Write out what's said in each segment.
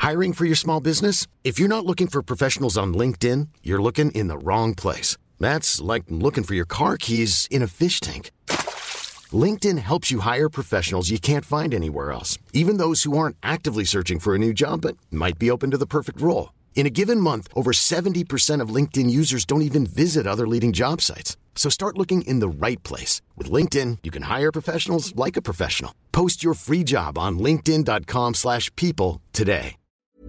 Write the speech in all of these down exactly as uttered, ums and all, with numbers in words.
Hiring for your small business? If you're not looking for professionals on LinkedIn, you're looking in the wrong place. That's like looking for your car keys in a fish tank. LinkedIn helps you hire professionals you can't find anywhere else, even those who aren't actively searching for a new job but might be open to the perfect role. In a given month, over seventy percent of LinkedIn users don't even visit other leading job sites. So start looking in the right place. With LinkedIn, you can hire professionals like a professional. Post your free job on linkedin dot com slash people today.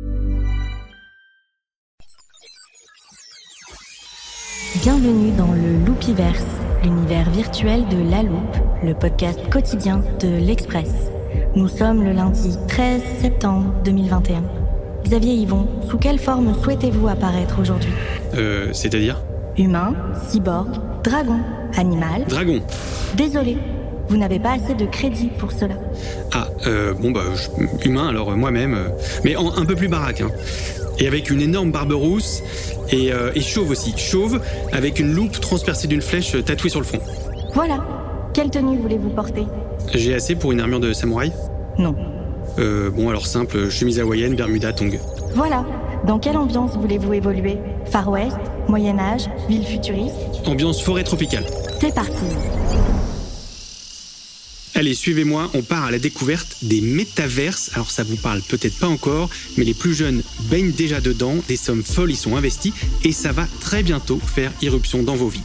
Bienvenue dans le Loupiverse, l'univers virtuel de La Loupe, le podcast quotidien de l'Express. Nous sommes le lundi treize septembre deux mille vingt et un. Xavier Yvon, sous quelle forme souhaitez-vous apparaître aujourd'hui ? Euh, c'est-à-dire ? Humain, cyborg, dragon, animal. Dragon. Désolé, vous n'avez pas assez de crédit pour cela. Ah, euh, bon bah, je, humain, alors euh, moi-même, euh, mais en, un peu plus baraque, hein. Et avec une énorme barbe rousse, et, euh, et chauve aussi, chauve, avec une loupe transpercée d'une flèche tatouée sur le front. Voilà. Quelle tenue voulez-vous porter ? J'ai assez pour une armure de samouraï ? Non. Euh, bon alors simple, chemise hawaïenne, bermuda, tongs. Voilà. Dans quelle ambiance voulez-vous évoluer ? Far West, Moyen-Âge, ville futuriste ? Ambiance forêt tropicale. C'est parti. Allez, suivez-moi, on part à la découverte des métaverses. Alors ça vous parle peut-être pas encore, mais les plus jeunes baignent déjà dedans, des sommes folles y sont investies et ça va très bientôt faire irruption dans vos vies.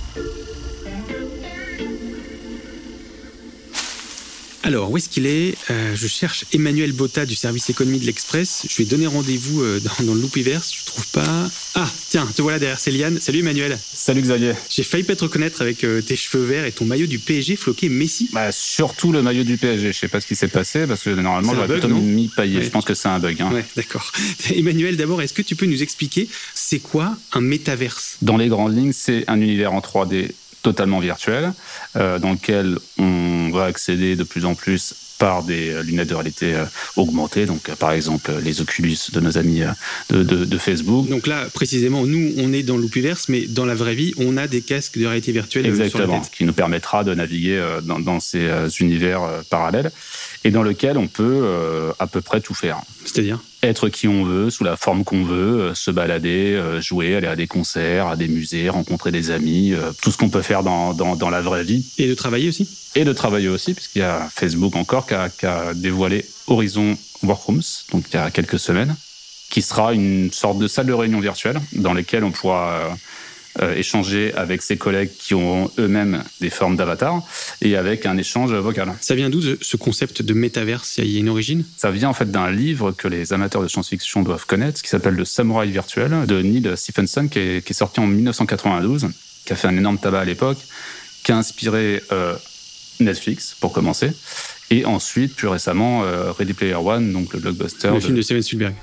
Alors, où est-ce qu'il est ? euh, Je cherche Emmanuel Botta du service économie de l'Express. Je lui ai donné rendez-vous euh, dans, dans le Loupiverse. Je trouve pas... Ah, tiens, te voilà derrière Céliane. Salut Emmanuel. Salut Xavier. J'ai failli pas te reconnaître avec euh, tes cheveux verts et ton maillot du P S G floqué Messi. Bah, surtout le maillot du P S G. Je sais pas ce qui s'est passé parce que normalement c'est j'aurais bug, plutôt non mis paillé. Ouais. Je pense que c'est un bug. Hein. Ouais, d'accord. Emmanuel, d'abord, est-ce que tu peux nous expliquer c'est quoi un métaverse ? Dans les grandes lignes, c'est un univers en trois D totalement virtuel euh, dans lequel on va accéder de plus en plus par des lunettes de réalité euh, augmentée, donc euh, par exemple les Oculus de nos amis euh, de, de, de Facebook. Donc là, précisément, nous, on est dans le Loupiverse, mais dans la vraie vie, on a des casques de réalité virtuelle sur la Exactement, tête. qui nous permettra de naviguer euh, dans, dans ces euh, univers euh, parallèles et dans lequel on peut euh, à peu près tout faire. C'est-à-dire ? Être qui on veut, sous la forme qu'on veut, euh, se balader, euh, jouer, aller à des concerts, à des musées, rencontrer des amis, euh, tout ce qu'on peut faire dans, dans, dans la vraie vie. Et de travailler aussi ? Et de travailler aussi, puisqu'il y a Facebook encore qui a, qui a dévoilé Horizon Workrooms, donc il y a quelques semaines, qui sera une sorte de salle de réunion virtuelle dans laquelle on pourra euh, euh, échanger avec ses collègues qui ont eux-mêmes des formes d'avatar et avec un échange vocal. Ça vient d'où ce concept de métaverse ? Il y a une origine ? Ça vient en fait d'un livre que les amateurs de science-fiction doivent connaître, qui s'appelle Le Samouraï virtuel, de Neil Stephenson, qui est, qui est sorti en dix-neuf cent quatre-vingt-douze, qui a fait un énorme tabac à l'époque, qui a inspiré euh, Netflix, pour commencer, et ensuite, plus récemment, euh, Ready Player One, donc le blockbuster. Le de... film de Steven Spielberg.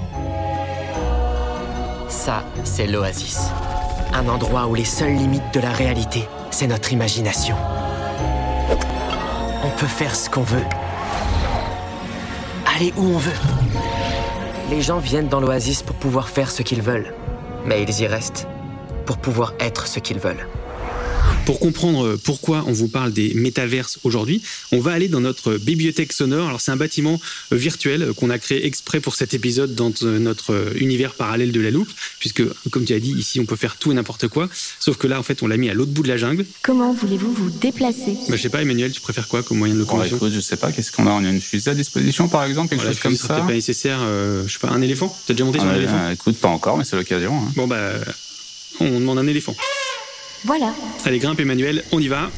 Ça, c'est l'Oasis. Un endroit où les seules limites de la réalité, c'est notre imagination. On peut faire ce qu'on veut. Aller où on veut. Les gens viennent dans l'Oasis pour pouvoir faire ce qu'ils veulent. Mais ils y restent pour pouvoir être ce qu'ils veulent. Pour comprendre pourquoi on vous parle des métaverses aujourd'hui, on va aller dans notre bibliothèque sonore. Alors c'est un bâtiment virtuel qu'on a créé exprès pour cet épisode dans notre univers parallèle de la loupe, puisque comme tu as dit, ici on peut faire tout et n'importe quoi, sauf que là en fait on l'a mis à l'autre bout de la jungle. Comment voulez-vous vous déplacer ? Bah, je sais pas Emmanuel, tu préfères quoi comme moyen de Bon, locomotion ? écoute, je sais pas, qu'est-ce qu'on a ? On a une fusée à disposition par exemple, quelque Voilà, chose comme ça. ça. Peut-être pas nécessaire, euh, je sais pas, un éléphant ? T'as déjà monté sur Ah, un éléphant ? euh, Écoute, pas encore, mais c'est l'occasion. Hein. Bon bah, on demande un éléphant. Voilà. Allez, grimpe Emmanuel, on y va.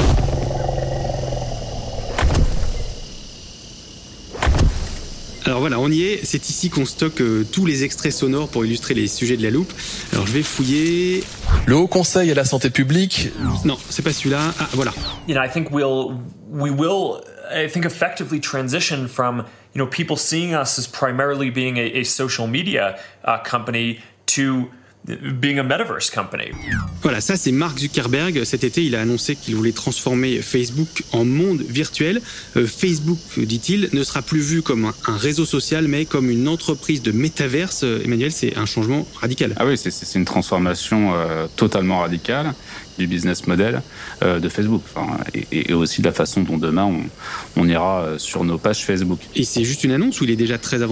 Alors voilà, on y est. C'est ici qu'on stocke euh, tous les extraits sonores pour illustrer les sujets de la loupe. Alors je vais fouiller. Le Haut Conseil à la santé publique. Non, c'est pas celui-là. Ah, voilà. You know, I think we'll we will I think effectively transition from, you know, people seeing us as primarily being a, a social media uh, company to being a metaverse company. Voilà, ça c'est Mark Zuckerberg. Cet été, il a annoncé qu'il voulait transformer Facebook en monde virtuel. Euh, Facebook, dit-il, ne sera plus vu comme un, un réseau social, mais comme une entreprise de métaverse. Euh, Emmanuel, c'est un changement radical. Ah oui, c'est, c'est une transformation euh, totalement radicale du business model euh, de Facebook, enfin, et, et aussi de la façon dont demain on, on ira sur nos pages Facebook. Et c'est juste une annonce ou il est déjà très avancé ?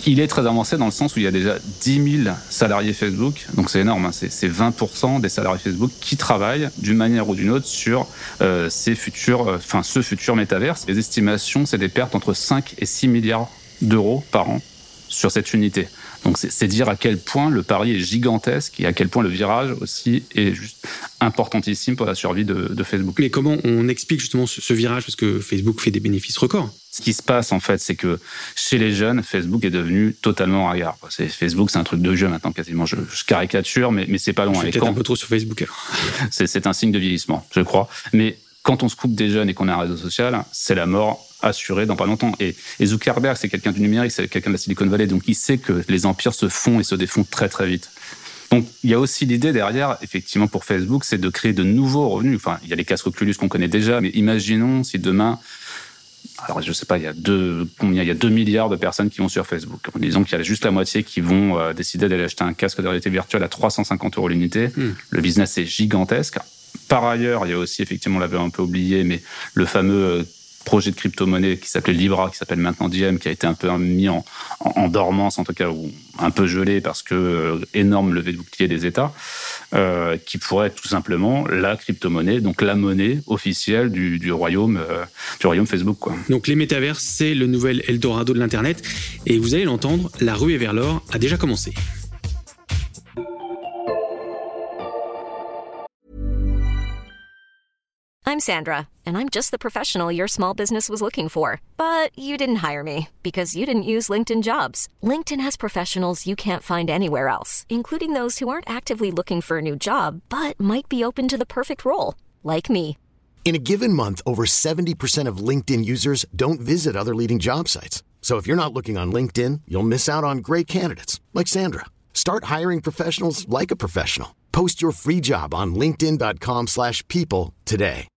Il est très avancé dans le sens où il y a déjà dix mille salariés Facebook, donc c'est énorme, hein, c'est, c'est vingt pour cent des salariés Facebook qui travaillent d'une manière ou d'une autre sur euh, ces futurs, enfin euh, ce futur métaverse. Les estimations, c'est des pertes entre cinq et six milliards d'euros par an sur cette unité. Donc c'est, c'est dire à quel point le pari est gigantesque et à quel point le virage aussi est juste importantissime pour la survie de, de Facebook. Mais comment on explique justement ce, ce virage, parce que Facebook fait des bénéfices records? Ce qui se passe en fait, c'est que chez les jeunes, Facebook est devenu totalement ringard. C'est, Facebook, c'est un truc de vieux maintenant quasiment. Je, je caricature, mais, mais c'est pas loin. Je suis peut-être quand... un peu trop sur Facebook alors. c'est, c'est un signe de vieillissement, je crois. Mais quand on se coupe des jeunes et qu'on a un réseau social, c'est la mort assurée dans pas longtemps. Et, et Zuckerberg, c'est quelqu'un du numérique, c'est quelqu'un de la Silicon Valley, donc il sait que les empires se font et se défont très très vite. Donc il y a aussi l'idée derrière, effectivement pour Facebook, c'est de créer de nouveaux revenus. Enfin, il y a les casques Oculus qu'on connaît déjà, mais imaginons si demain, alors je sais pas, il y a deux, combien, il y a deux milliards de personnes qui vont sur Facebook. Disons qu'il y a juste la moitié qui vont euh, décider d'aller acheter un casque de réalité virtuelle à trois cent cinquante euros l'unité. Mmh. Le business est gigantesque. Par ailleurs, il y a aussi, effectivement, on l'avait un peu oublié, mais le fameux projet de crypto-monnaie qui s'appelait Libra, qui s'appelle maintenant Diem, qui a été un peu mis en, en, en dormance, en tout cas, ou un peu gelé parce que euh, énorme levée de bouclier des États, euh, qui pourrait être tout simplement la crypto-monnaie, donc la monnaie officielle du, du royaume, euh, du royaume Facebook, quoi. Donc les métavers, c'est le nouvel Eldorado de l'Internet, et vous allez l'entendre, la ruée vers l'or a déjà commencé. I'm Sandra, and I'm just the professional your small business was looking for. But you didn't hire me because you didn't use LinkedIn Jobs. LinkedIn has professionals you can't find anywhere else, including those who aren't actively looking for a new job, but might be open to the perfect role, like me. In a given month, over seventy percent of LinkedIn users don't visit other leading job sites. So if you're not looking on LinkedIn, you'll miss out on great candidates, like Sandra. Start hiring professionals like a professional. Post your free job on linkedin.com slash people today.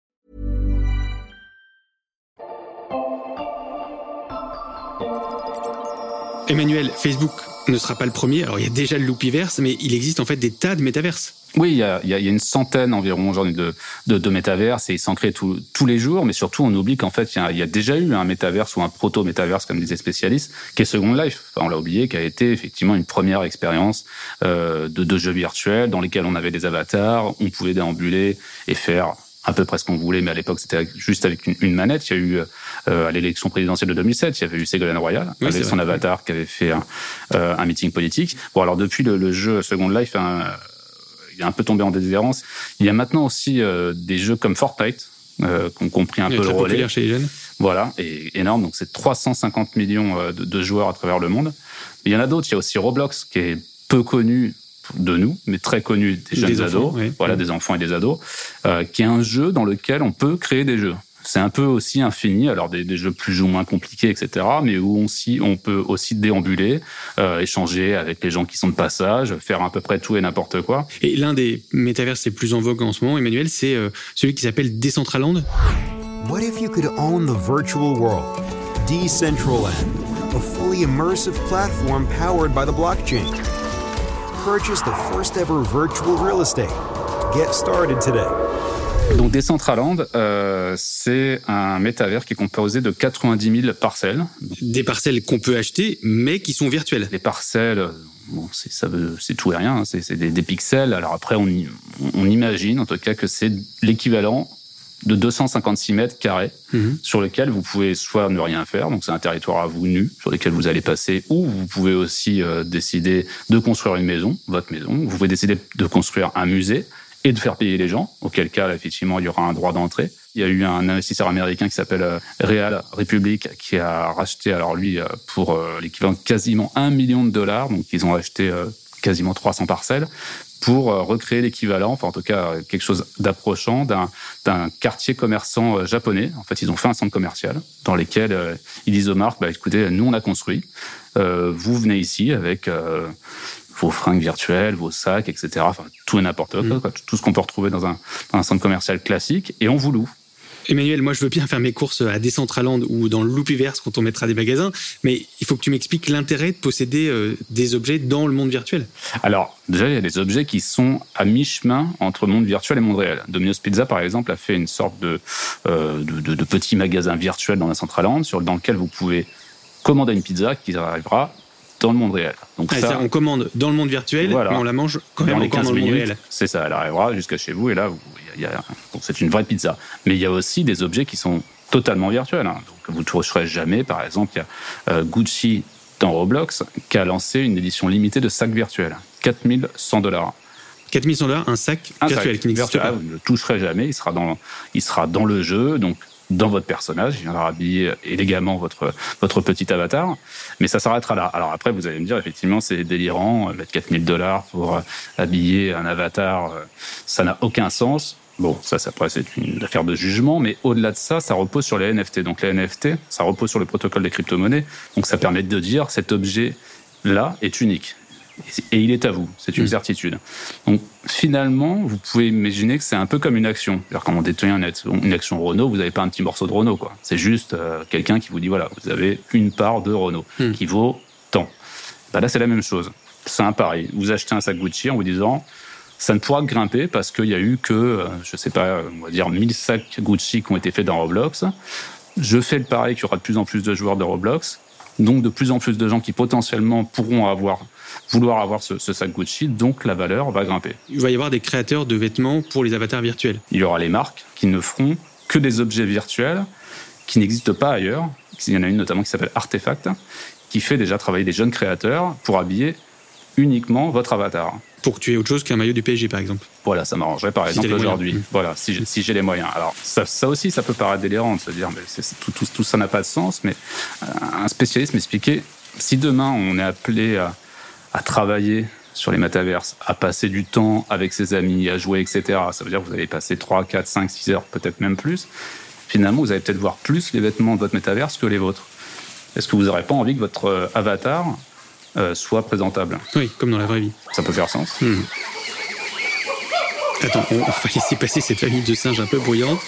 Emmanuel, Facebook ne sera pas le premier. Alors, il y a déjà le Loopyverse, mais il existe en fait des tas de métaverses. Oui, il y a, il y a une centaine environ aujourd'hui de, de, de métaverses et ils s'en créent tout, tous les jours. Mais surtout, on oublie qu'en fait, il y a, il y a déjà eu un métaverse ou un proto-métaverse, comme disaient les spécialistes, qui est Second Life. Enfin, on l'a oublié, qui a été effectivement une première expérience euh, de, de jeux virtuels dans lesquels on avait des avatars, on pouvait déambuler et faire à peu près ce qu'on voulait, mais à l'époque, c'était juste avec une, une manette. Il y a eu, euh, à l'élection présidentielle de deux mille sept, il y avait eu Ségolène Royal, oui, avec son vrai. avatar qui avait fait un, euh, un meeting politique. Bon, alors depuis le, le jeu Second Life, hein, il est un peu tombé en déshérence. Il y a maintenant aussi euh, des jeux comme Fortnite, euh, qui ont compris un il peu le relais. Populaire chez les jeunes. Voilà, et énorme. Donc c'est trois cent cinquante millions de, de joueurs à travers le monde. Mais il y en a d'autres. Il y a aussi Roblox, qui est peu connu de nous, mais très connu des jeunes des ados, enfants, oui. voilà, oui. des enfants et des ados, euh, qui est un jeu dans lequel on peut créer des jeux. C'est un peu aussi infini, alors des, des jeux plus ou moins compliqués, et cetera, mais où on, si, on peut aussi déambuler, euh, échanger avec les gens qui sont de passage, faire à peu près tout et n'importe quoi. Et l'un des métaverses les plus en vogue en ce moment, Emmanuel, c'est euh, celui qui s'appelle Decentraland. What if you could own the virtual world? Decentraland, a fully immersive platform powered by the blockchain. Purchase the first ever virtual real estate. Get started today. Donc Decentraland, euh, c'est un métavers qui est composé de quatre-vingt-dix mille parcelles. Des parcelles qu'on peut acheter, mais qui sont virtuelles. Les parcelles, bon, c'est, ça veut, c'est tout et rien, hein, c'est, c'est des, des pixels. Alors après, on, on imagine en tout cas que c'est l'équivalent de deux cent cinquante-six mètres carrés, mmh. sur lequel vous pouvez soit ne rien faire, donc c'est un territoire à vous nu, sur lequel vous allez passer, ou vous pouvez aussi euh, décider de construire une maison, votre maison, vous pouvez décider de construire un musée et de faire payer les gens, auquel cas, là, effectivement, il y aura un droit d'entrée. Il y a eu un investisseur américain qui s'appelle euh, Real Republic, qui a racheté, alors lui, euh, pour euh, l'équivalent de quasiment un million de dollars, donc ils ont acheté euh, quasiment trois cents parcelles, pour recréer l'équivalent, enfin en tout cas quelque chose d'approchant d'un, d'un quartier commerçant japonais. En fait, ils ont fait un centre commercial dans lequel euh, ils disent aux marques, bah, écoutez, nous on a construit, euh, vous venez ici avec euh, vos fringues virtuelles, vos sacs, et cetera. Enfin, tout et n'importe quoi, mmh. quoi, tout ce qu'on peut retrouver dans un, dans un centre commercial classique, et on vous loue. Emmanuel, moi je veux bien faire mes courses à Decentraland ou dans le Loopyverse quand on mettra des magasins, mais il faut que tu m'expliques l'intérêt de posséder euh, des objets dans le monde virtuel. Alors, déjà, il y a des objets qui sont à mi-chemin entre monde virtuel et monde réel. Domino's Pizza, par exemple, a fait une sorte de, euh, de, de, de petit magasin virtuel dans Decentraland, sur, dans lequel vous pouvez commander une pizza qui arrivera dans le monde réel. Donc ah, ça, on commande dans le monde virtuel, voilà, mais on la mange quand même encore dans le monde réel. C'est ça, elle arrivera jusqu'à chez vous et là, vous, y a, y a, donc c'est une vraie pizza. Mais il y a aussi des objets qui sont totalement virtuels. Hein. Donc vous ne trouverez jamais, par exemple, il y a euh, Gucci dans Roblox qui a lancé une édition limitée de sac virtuel, quatre mille cent dollars. quatre mille cent dollars, un sac un virtuel sac qui n'existe virtuel, pas. Vous ne le toucherez jamais, il sera dans, il sera dans le jeu, donc dans votre personnage, il viendra habiller élégamment votre, votre petit avatar, mais ça s'arrêtera là. Alors après, vous allez me dire, effectivement, c'est délirant, mettre quatre mille dollars pour habiller un avatar, ça n'a aucun sens. Bon, ça, ça après, c'est une affaire de jugement, mais au-delà de ça, ça repose sur les N F T. Donc les N F T, ça repose sur le protocole des crypto-monnaies, donc ça permet de dire, cet objet-là est unique. Et il est à vous, c'est une mmh. certitude. Donc finalement, vous pouvez imaginer que c'est un peu comme une action. C'est-à-dire quand on détient une action Renault, vous n'avez pas un petit morceau de Renault, quoi. C'est juste euh, quelqu'un qui vous dit voilà, vous avez une part de Renault mmh. qui vaut tant. Ben là, c'est la même chose. C'est un pari. Vous achetez un sac Gucci en vous disant ça ne pourra que grimper parce qu'il y a eu que, euh, je ne sais pas, on va dire mille sacs Gucci qui ont été faits dans Roblox. Je fais le pari qu'il y aura de plus en plus de joueurs de Roblox, donc de plus en plus de gens qui potentiellement pourront avoir vouloir avoir ce, ce sac Gucci, donc la valeur va grimper. Il va y avoir des créateurs de vêtements pour les avatars virtuels. Il y aura les marques qui ne feront que des objets virtuels qui n'existent pas ailleurs. Il y en a une notamment qui s'appelle Artefact, qui fait déjà travailler des jeunes créateurs pour habiller uniquement votre avatar. Pour que tu aies autre chose qu'un maillot du P S G, par exemple. Voilà, ça m'arrangerait, par si exemple, aujourd'hui. Mmh. Voilà, si j'ai, si j'ai les moyens. Alors, ça, ça aussi, ça peut paraître délirant de se dire, mais c'est, c'est, tout, tout, tout ça n'a pas de sens, mais un spécialiste m'expliquait, si demain on est appelé à à travailler sur les métaverses, à passer du temps avec ses amis, à jouer, et cetera. Ça veut dire que vous allez passer trois, quatre, cinq, six heures, peut-être même plus. Finalement, vous allez peut-être voir plus les vêtements de votre métaverse que les vôtres. Est-ce que vous n'aurez pas envie que votre avatar euh, soit présentable ? Oui, comme dans la vraie vie. Ça peut faire sens. Mmh. Attends, on va laisser passer cette famille de singes un peu bruyante.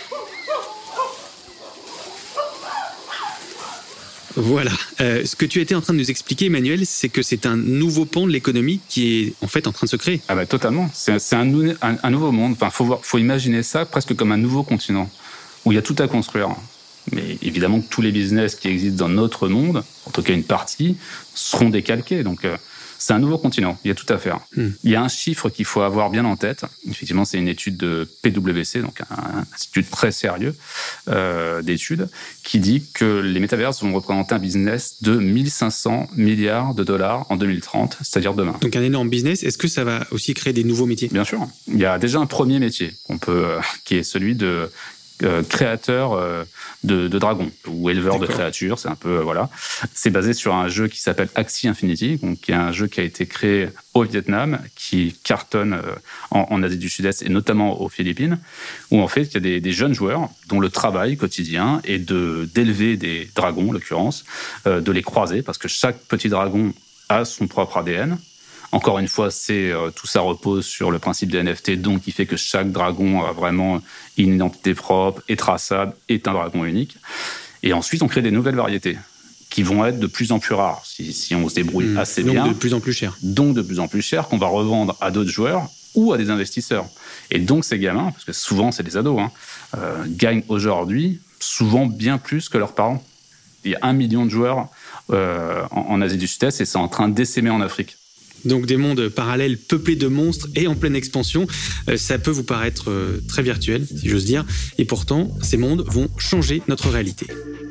Voilà. Euh, ce que tu étais en train de nous expliquer, Emmanuel, c'est que c'est un nouveau pan de l'économie qui est en fait en train de se créer. Ah bah totalement. C'est, c'est un, un, un nouveau monde. Enfin, faut voir, faut imaginer ça presque comme un nouveau continent où il y a tout à construire. Mais évidemment que tous les business qui existent dans notre monde, en tout cas une partie, seront décalqués. Donc euh, c'est un nouveau continent. Il y a tout à faire. Hmm. Il y a un chiffre qu'il faut avoir bien en tête. Effectivement, c'est une étude de P W C, donc un, un institut très sérieux euh, d'études, qui dit que les métaverses vont représenter un business de mille cinq cents milliards de dollars en deux mille trente, c'est-à-dire demain. Donc un énorme business. Est-ce que ça va aussi créer des nouveaux métiers ? Bien sûr. Il y a déjà un premier métier qu'on peut, euh, qui est celui de Euh, créateur euh, de, de dragons ou éleveur D'accord. de créatures, c'est un peu euh, voilà. C'est basé sur un jeu qui s'appelle Axie Infinity, donc qui est un jeu qui a été créé au Vietnam, qui cartonne euh, en, en Asie du Sud-Est et notamment aux Philippines, où en fait il y a des, des jeunes joueurs dont le travail quotidien est de d'élever des dragons, en l'occurrence, euh, de les croiser parce que chaque petit dragon a son propre A D N. Encore une fois, c'est, euh, tout ça repose sur le principe des N F T, donc qui fait que chaque dragon a vraiment une identité propre, est traçable, est un dragon unique. Et ensuite, on crée des nouvelles variétés qui vont être de plus en plus rares, si, si on se débrouille mmh, assez donc bien. Donc de plus en plus cher. Donc de plus en plus cher, qu'on va revendre à d'autres joueurs ou à des investisseurs. Et donc ces gamins, parce que souvent c'est des ados, hein, euh, gagnent aujourd'hui souvent bien plus que leurs parents. Il y a un million de joueurs euh, en, en Asie du Sud-Est et c'est en train d'essaimer en Afrique. Donc des mondes parallèles peuplés de monstres et en pleine expansion, euh, ça peut vous paraître euh, très virtuel, si j'ose dire, et pourtant, ces mondes vont changer notre réalité.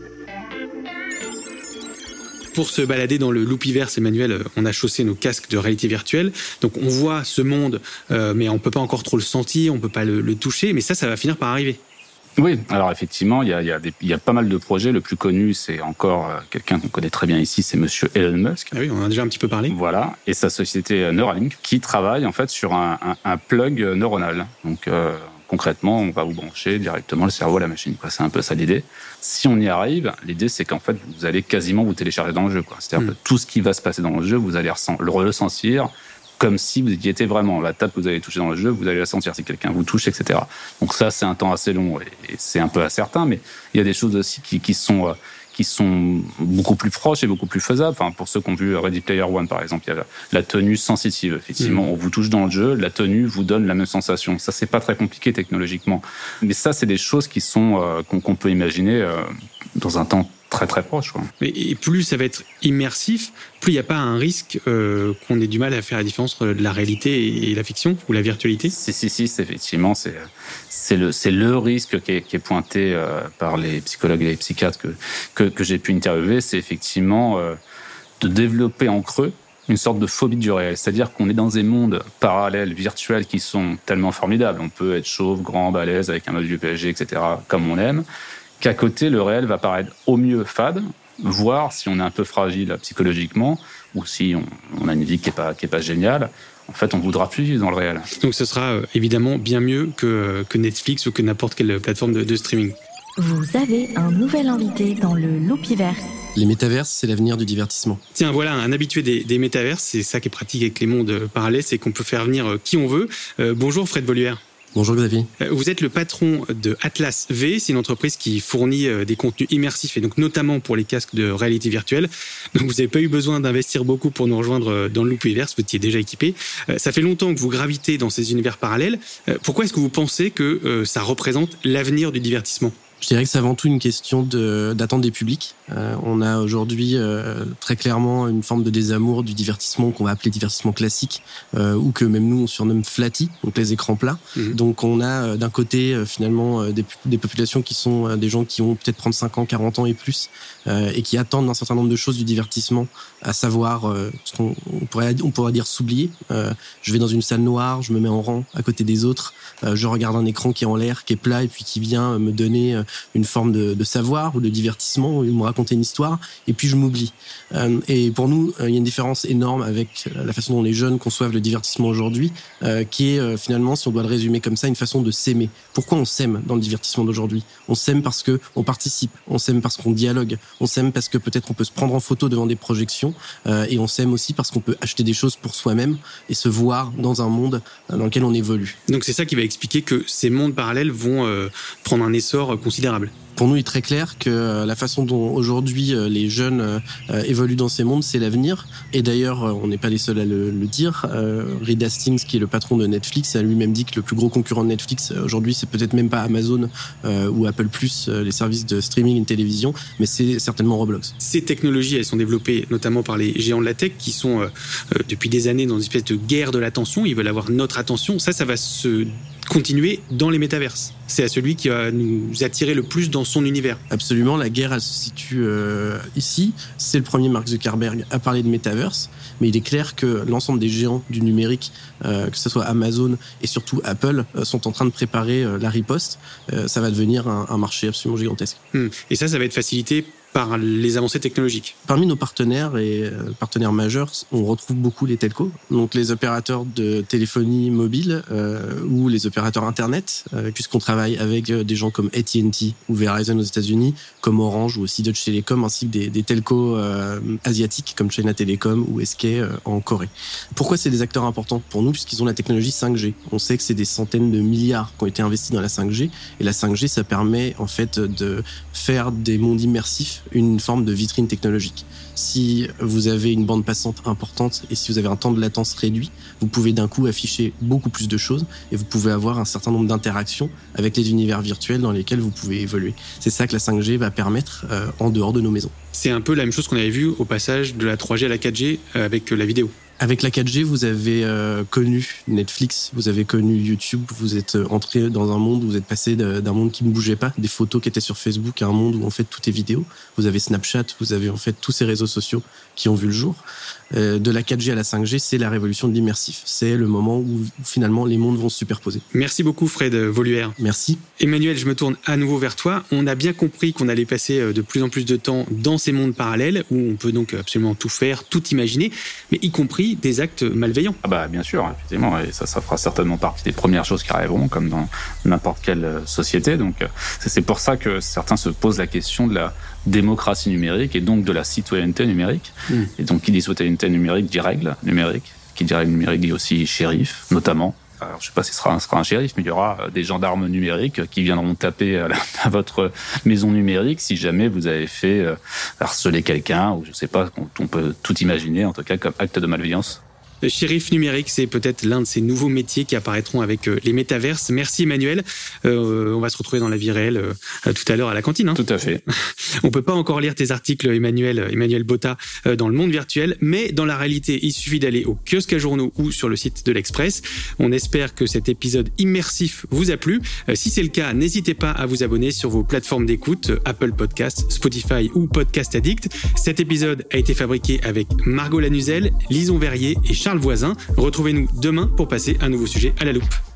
Pour se balader dans le Loopyverse, Emmanuel, on a chaussé nos casques de réalité virtuelle, donc on voit ce monde, euh, mais on peut pas encore trop le sentir, on peut pas le, le toucher, mais ça, ça va finir par arriver. Oui, alors effectivement, il y a, il y a des, il y a pas mal de projets. Le plus connu, c'est encore euh, quelqu'un qu'on connaît très bien ici, c'est Monsieur Elon Musk. Ah oui, on en a déjà un petit peu parlé. Voilà, et sa société Neuralink, qui travaille en fait sur un, un, un plug neuronal. Donc euh, concrètement, on va vous brancher directement le cerveau à la machine, quoi. C'est un peu ça l'idée. Si on y arrive, l'idée c'est qu'en fait, vous allez quasiment vous télécharger dans le jeu, quoi. C'est-à-dire mmh. que tout ce qui va se passer dans le jeu, vous allez le ressentir comme si vous y étiez vraiment. La table que vous allez toucher dans le jeu, vous allez la sentir si quelqu'un vous touche, et cetera. Donc ça, c'est un temps assez long et c'est un peu incertain, mais il y a des choses aussi qui, qui sont euh, qui sont beaucoup plus proches et beaucoup plus faisables. Enfin, pour ceux qui ont vu Ready Player One, par exemple, il y a la, la tenue sensitive. Effectivement, mmh. on vous touche dans le jeu, la tenue vous donne la même sensation. Ça, c'est pas très compliqué technologiquement, mais ça, c'est des choses qui sont euh, qu'on, qu'on peut imaginer euh, dans un temps très très proche. Quoi. Et plus ça va être immersif, plus il n'y a pas un risque euh, qu'on ait du mal à faire la différence entre la réalité et la fiction ou la virtualité. Si, si, si, c'est effectivement, c'est, c'est, le, c'est le risque qui est, qui est pointé euh, par les psychologues et les psychiatres que, que, que j'ai pu interviewer, c'est effectivement euh, de développer en creux une sorte de phobie du réel. C'est-à-dire qu'on est dans des mondes parallèles, virtuels, qui sont tellement formidables. On peut être chauve, grand, balèze, avec un mode du P S G, et cetera, comme on aime, qu'à côté, le réel va paraître au mieux fade, voire si on est un peu fragile psychologiquement, ou si on, on a une vie qui n'est pas, qui est pas géniale, en fait, on ne voudra plus vivre dans le réel. Donc ce sera euh, évidemment bien mieux que, que Netflix ou que n'importe quelle plateforme de, de streaming. Vous avez un nouvel invité dans le Loopyverse. Les métaverses, c'est l'avenir du divertissement. Tiens, voilà, un habitué des, des métaverses, c'est ça qui est pratique avec les mondes parallèles, c'est qu'on peut faire venir qui on veut. Euh, bonjour Fred Voluère. Bonjour Xavier. Vous êtes le patron de Atlas V, c'est une entreprise qui fournit des contenus immersifs et donc notamment pour les casques de réalité virtuelle. Donc vous n'avez pas eu besoin d'investir beaucoup pour nous rejoindre dans le Loopyverse, vous étiez déjà équipé. Ça fait longtemps que vous gravitez dans ces univers parallèles. Pourquoi est-ce que vous pensez que ça représente l'avenir du divertissement ? Je dirais que c'est avant tout une question de, d'attente des publics. Euh, on a aujourd'hui euh, très clairement une forme de désamour du divertissement qu'on va appeler divertissement classique, euh, ou que même nous on surnomme flatty, donc les écrans plats. Mmh. Donc on a euh, d'un côté euh, finalement euh, des, des populations qui sont euh, des gens qui ont peut-être trente-cinq ans, quarante ans et plus, euh, et qui attendent un certain nombre de choses du divertissement, à savoir euh, ce qu'on on pourrait, on pourrait dire s'oublier. Euh, je vais dans une salle noire, je me mets en rang à côté des autres, euh, je regarde un écran qui est en l'air, qui est plat, et puis qui vient me donner euh, une forme de, de savoir ou de divertissement, où ils m'ont raconté une histoire, et puis je m'oublie. Euh, et pour nous, euh, il y a une différence énorme avec la façon dont les jeunes conçoivent le divertissement aujourd'hui, euh, qui est euh, finalement, si on doit le résumer comme ça, une façon de s'aimer. Pourquoi on s'aime dans le divertissement d'aujourd'hui ? On s'aime parce que on participe, on s'aime parce qu'on dialogue, on s'aime parce que peut-être on peut se prendre en photo devant des projections, euh, et on s'aime aussi parce qu'on peut acheter des choses pour soi-même et se voir dans un monde dans lequel on évolue. Donc c'est ça qui va expliquer que ces mondes parallèles vont euh, prendre un essor considérable. Pour nous, il est très clair que la façon dont aujourd'hui les jeunes euh, évoluent dans ces mondes, c'est l'avenir. Et d'ailleurs, on n'est pas les seuls à le, le dire. Euh, Reed Hastings, qui est le patron de Netflix, a lui-même dit que le plus gros concurrent de Netflix aujourd'hui, c'est peut-être même pas Amazon euh, ou Apple Plus, euh, les services de streaming et de télévision, mais c'est certainement Roblox. Ces technologies, elles sont développées notamment par les géants de la tech qui sont euh, depuis des années dans une espèce de guerre de l'attention. Ils veulent avoir notre attention. Ça, ça va se continuer dans les métaverses. C'est à celui qui va nous attirer le plus dans son univers. Absolument, la guerre, elle se situe euh, ici. C'est le premier Mark Zuckerberg à parler de métaverse, mais il est clair que l'ensemble des géants du numérique, euh, que ce soit Amazon et surtout Apple, euh, sont en train de préparer euh, la riposte. Euh, ça va devenir un, un marché absolument gigantesque. Hum. Et ça, ça va être facilité par les avancées technologiques. Parmi nos partenaires et euh, partenaires majeurs, on retrouve beaucoup les telcos, donc les opérateurs de téléphonie mobile euh, ou les opérateurs Internet, euh, puisqu'on travaille avec euh, des gens comme A T and T ou Verizon aux États-Unis, comme Orange ou aussi Deutsche Telekom, ainsi que des, des telcos euh, asiatiques comme China Telecom ou S K euh, en Corée. Pourquoi c'est des acteurs importants pour nous ? Puisqu'ils ont la technologie cinq G. On sait que c'est des centaines de milliards qui ont été investis dans la cinq G, et la cinq G, ça permet en fait de faire des mondes immersifs une forme de vitrine technologique. Si vous avez une bande passante importante et si vous avez un temps de latence réduit, vous pouvez d'un coup afficher beaucoup plus de choses et vous pouvez avoir un certain nombre d'interactions avec les univers virtuels dans lesquels vous pouvez évoluer. C'est ça que la cinq G va permettre euh, en dehors de nos maisons. C'est un peu la même chose qu'on avait vu au passage de la trois G à la quatre G avec la vidéo. Avec la quatre G, vous avez euh, connu Netflix, vous avez connu YouTube, vous êtes entré dans un monde où vous êtes passé d'un monde qui ne bougeait pas, des photos qui étaient sur Facebook, à un monde où en fait tout est vidéo. Vous avez Snapchat, vous avez en fait tous ces réseaux sociaux qui ont vu le jour. Euh, de la quatre G à la cinq G, c'est la révolution de l'immersif. C'est le moment où finalement les mondes vont se superposer. Merci beaucoup Fred Voluère. Merci. Emmanuel, je me tourne à nouveau vers toi. On a bien compris qu'on allait passer de plus en plus de temps dans ces mondes parallèles où on peut donc absolument tout faire, tout imaginer, mais y compris des actes malveillants. Ah bah bien sûr, effectivement, et ça, ça fera certainement partie des premières choses qui arriveront, comme dans n'importe quelle société. Donc c'est pour ça que certains se posent la question de la démocratie numérique et donc de la citoyenneté numérique. Mmh. Et donc qui dit citoyenneté numérique dit règles numériques, qui dit règles numériques dit aussi shérif, notamment. Alors, je ne sais pas si ce sera un, ce sera un shérif, mais il y aura des gendarmes numériques qui viendront taper à, la, à votre maison numérique si jamais vous avez fait euh, harceler quelqu'un, ou je ne sais pas, on, on peut tout imaginer, en tout cas, comme acte de malveillance. Shérif numérique, c'est peut-être l'un de ces nouveaux métiers qui apparaîtront avec euh, les métaverses. Merci Emmanuel. Euh, on va se retrouver dans la vie réelle euh, tout à l'heure à la cantine. Hein. Tout à fait. On peut pas encore lire tes articles, Emmanuel, Emmanuel Botta, euh, dans le monde virtuel, mais dans la réalité, il suffit d'aller au kiosque à journaux ou sur le site de l'Express. On espère que cet épisode immersif vous a plu. Euh, si c'est le cas, n'hésitez pas à vous abonner sur vos plateformes d'écoute, Apple Podcasts, Spotify ou Podcast Addict. Cet épisode a été fabriqué avec Margot Lanuzel, Lison Verrier et Charles Voisin. Retrouvez-nous demain pour passer un nouveau sujet à la loupe.